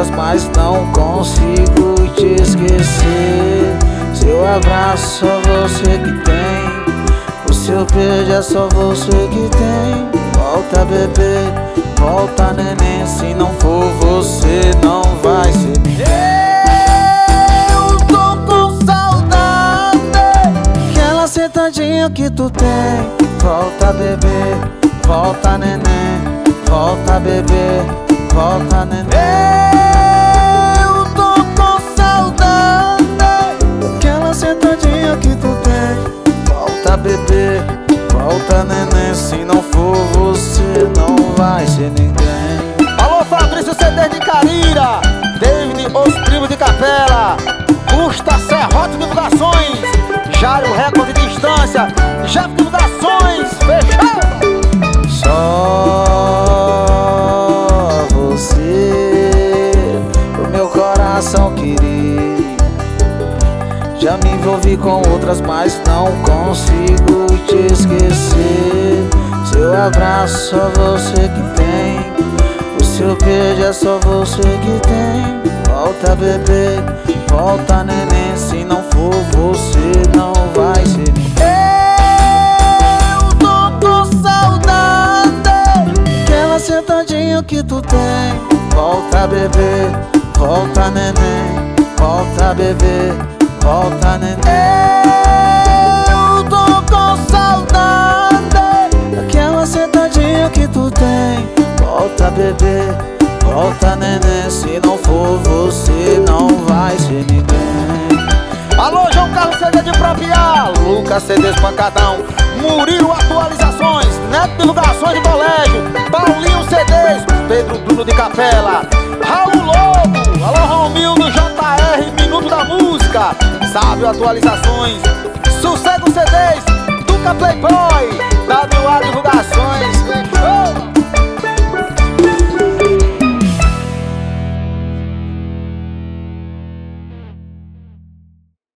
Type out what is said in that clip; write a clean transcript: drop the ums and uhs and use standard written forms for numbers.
outras, mas não consigo te esquecer. Seu abraço só você que tem, o seu beijo é só você que tem. Volta bebê, volta neném, se não for você não vai ser ninguém. Eu tô com saudade, aquela sentadinha que tu tem. Volta bebê, volta neném, volta bebê, volta neném. Eu tô com saudade, aquela sentadinha que tu tem. Volta bebê, volta neném, se não for você não vai ser ninguém. Alô Fabrício CD de Carira, David, os primos de Capela, Custa Serrote Divulgações, Jário Recorde de Distância, Jeff Divulgações, fechado! Só você, o meu coração queria. Já me envolvi com outras, mas não consigo te esquecer. Seu abraço só você que tem, o seu beijo é só você que tem. Volta bebê, volta neném, se não for você não vai ser ninguém. Eu tô com saudade, aquela sentadinha que tu tem. Volta bebê, volta neném, volta bebê, volta neném. Eu tô com saudade, aquela sentadinha que tu tem. Volta bebê, volta neném, se não for você não vai ser ninguém. Alô João Carlos CD de Propiá, Lucas CDs Pancadão, Murilo Atualizações, Neto Divulgações de Colégio, Paulinho CDs, Pedro Bruno de Capela, Raul Lobo, alô Romildo JR, Minuto da Música, Sábio Atualizações, Sossego CDs,